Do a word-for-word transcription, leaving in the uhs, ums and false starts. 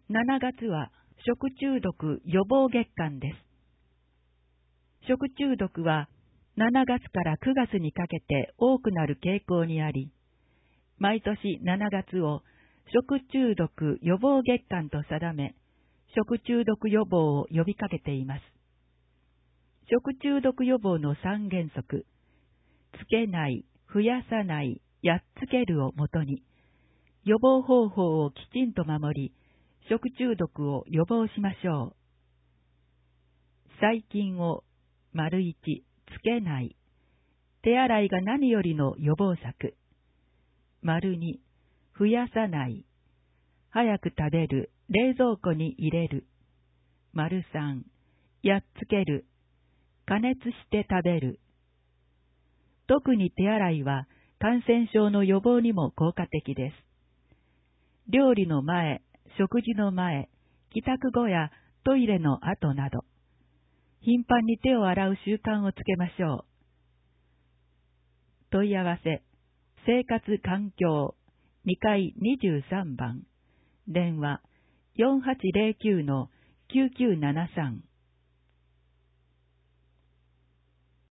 しちがつは食中毒予防月間です。食中毒はしちがつからくがつにかけて多くなる傾向にあり、毎年しちがつを食中毒予防月間と定め、食中毒予防を呼びかけています。食中毒予防のさんげんそく、つけない、増やさない、やっつけるをもとに、予防方法をきちんと守り、食中毒を予防しましょう。細菌を、丸一、つけない。手洗いが何よりの予防策。丸二、増やさない。早く食べる、冷蔵庫に入れる。丸三、やっつける。加熱して食べる。特に手洗いは感染症の予防にも効果的です。料理の前、食事の前、帰宅後やトイレの後など、頻繁に手を洗う習慣をつけましょう。問い合わせ、生活環境にかいにじゅうさんばん、電話 よんはちゼロきゅうのきゅうきゅうななさん。